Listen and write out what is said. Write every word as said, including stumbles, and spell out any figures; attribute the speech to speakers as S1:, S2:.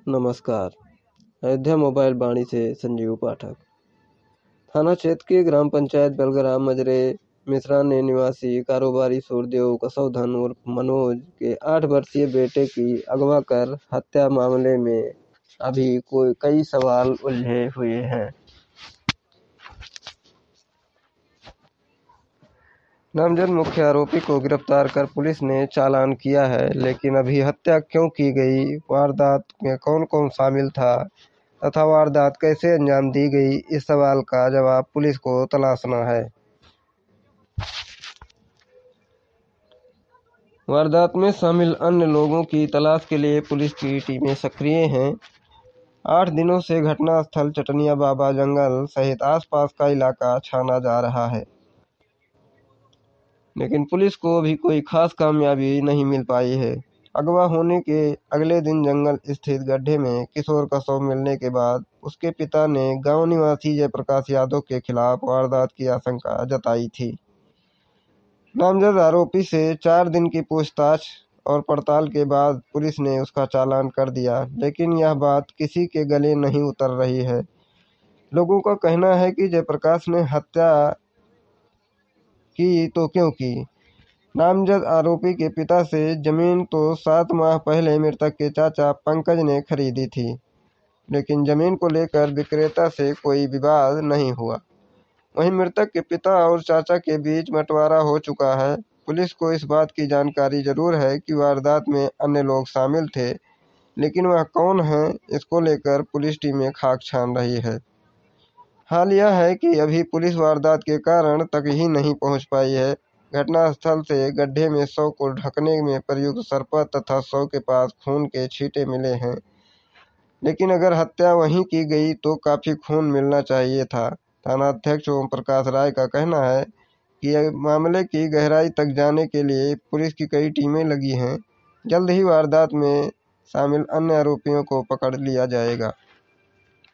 S1: नमस्कार। अयोध्या मोबाइल वाणी से संजीव पाठक। थाना क्षेत्र के ग्राम पंचायत बलग्राम मजरे मिश्राने निवासी कारोबारी सूर्यदेव कसौधन उर्फ मनोज के आठ वर्षीय बेटे की अगवा कर हत्या मामले में अभी कोई कई सवाल उलझे हुए हैं। नामजद मुख्य आरोपी को गिरफ्तार कर पुलिस ने चालान किया है, लेकिन अभी हत्या क्यों की गई, वारदात में कौन कौन शामिल था तथा वारदात कैसे अंजाम दी गई, इस सवाल का जवाब पुलिस को तलाशना है। वारदात में शामिल अन्य लोगों की तलाश के लिए पुलिस की टीमें सक्रिय हैं। आठ दिनों से घटनास्थल चटनिया बाबा जंगल सहित आसपास का इलाका छाना जा रहा है, लेकिन पुलिस को अभी कोई खास कामयाबी नहीं मिल पाई है। अगवा होने के अगले दिन जंगल स्थित गड्ढे में किशोर का शव मिलने के बाद उसके पिता ने गांव निवासी जयप्रकाश यादव के खिलाफ वारदात की आशंका जताई थी। नामजद आरोपी से चार दिन की पूछताछ और पड़ताल के बाद पुलिस ने उसका चालान कर दिया, लेकिन यह बात किसी के गले नहीं उतर रही है। लोगों का कहना है कि जयप्रकाश ने हत्या की तो क्यों की। नामजद आरोपी के पिता से जमीन तो सात माह पहले मृतक के चाचा पंकज ने खरीदी थी, लेकिन जमीन को लेकर विक्रेता से कोई विवाद नहीं हुआ। वहीं मृतक के पिता और चाचा के बीच बंटवारा हो चुका है। पुलिस को इस बात की जानकारी जरूर है कि वारदात में अन्य लोग शामिल थे, लेकिन वह कौन है, इसको लेकर पुलिस टीमें खाक छान रही है। हाल यह है कि अभी पुलिस वारदात के कारण तक ही नहीं पहुंच पाई है। घटनास्थल से गड्ढे में शव को ढकने में प्रयुक्त सरपत तथा शव के पास खून के छींटे मिले हैं, लेकिन अगर हत्या वहीं की गई तो काफी खून मिलना चाहिए था। थानाध्यक्ष ओम प्रकाश राय का कहना है कि मामले की गहराई तक जाने के लिए पुलिस की कई टीमें लगी हैं। जल्द ही वारदात में शामिल अन्य आरोपियों को पकड़ लिया जाएगा।